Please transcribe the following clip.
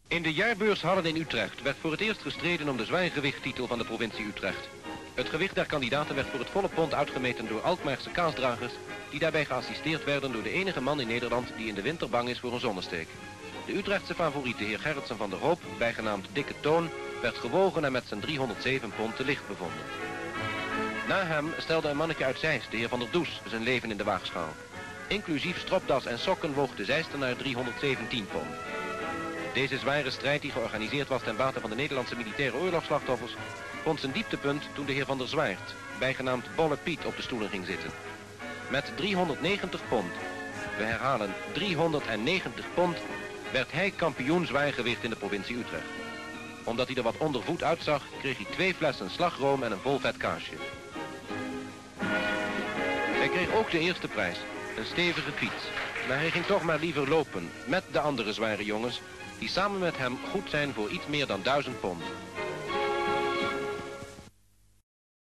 In de jaarbeurshallen in Utrecht werd voor het eerst gestreden om de zwaargewichttitel van de provincie Utrecht. Het gewicht der kandidaten werd voor het volle pond uitgemeten door Alkmaarse kaasdragers, die daarbij geassisteerd werden door de enige man in Nederland die in de winter bang is voor een zonnesteek. De Utrechtse favoriet, de heer Gerritsen van der Hoop, bijgenaamd Dikke Toon, werd gewogen en met zijn 307 pond te licht bevonden. Na hem stelde een mannetje uit Zeist, de heer van der Does, zijn leven in de waagschaal. Inclusief stropdas en sokken woog de Zeistenaar 317 pond. Deze zware strijd, die georganiseerd was ten bate van de Nederlandse militaire oorlogsslachtoffers, vond zijn dieptepunt toen de heer van der Zwaert, bijgenaamd Bolle Piet, op de stoelen ging zitten. Met 390 pond, we herhalen 390 pond, werd hij kampioen zwaargewicht in de provincie Utrecht. Omdat hij er wat ondervoed uitzag, kreeg hij 2 flessen slagroom en een vol vet kaasje. Hij kreeg ook de eerste prijs, een stevige fiets. Maar hij ging toch maar liever lopen, met de andere zware jongens, die samen met hem goed zijn voor iets meer dan 1000 pond.